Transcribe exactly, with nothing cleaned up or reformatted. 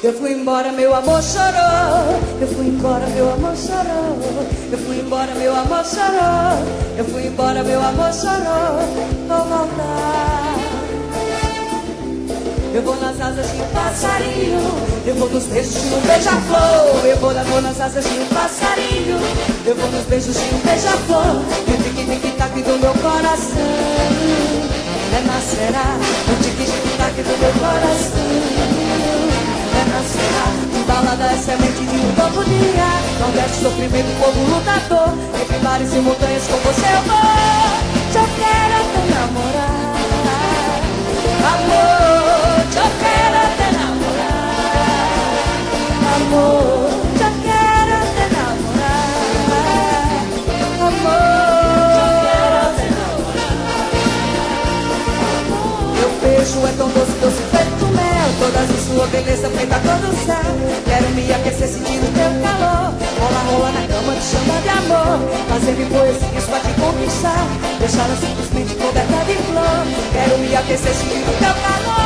Eu fui embora, meu amor chorou. Eu fui embora, meu amor chorou. Eu fui embora, meu amor chorou. Eu fui embora, meu amor chorou. Vou voltar. Eu vou nas asas de um passarinho. Eu vou nos beijos de um beija-flor. Eu vou, vou nas asas de um passarinho. Eu vou nos beijos de um beija-flor. E o tic-tic-tac do meu coração renascerá. O tic-tic-tac do meu coração renascerá. Embalada é semente de um novo dia. Não deixe sofrimento, povo lutador. Entre mares e montanhas com você eu vou. Eu quero até namorar. Amor, eu quero até namorar. Amor, eu quero até namorar. Amor, eu quero até namorar. Meu beijo é tão doce, doce feito mel. Todas em sua beleza feita todo o céu. Quero me aquecer, sentir o teu calor. Rola, rola na cama, te chama de amor. Fazer-me poesias pra te conquistar. Deixá-la simplesmente coberta de flor. Quero me aquecer, sentir o teu calor.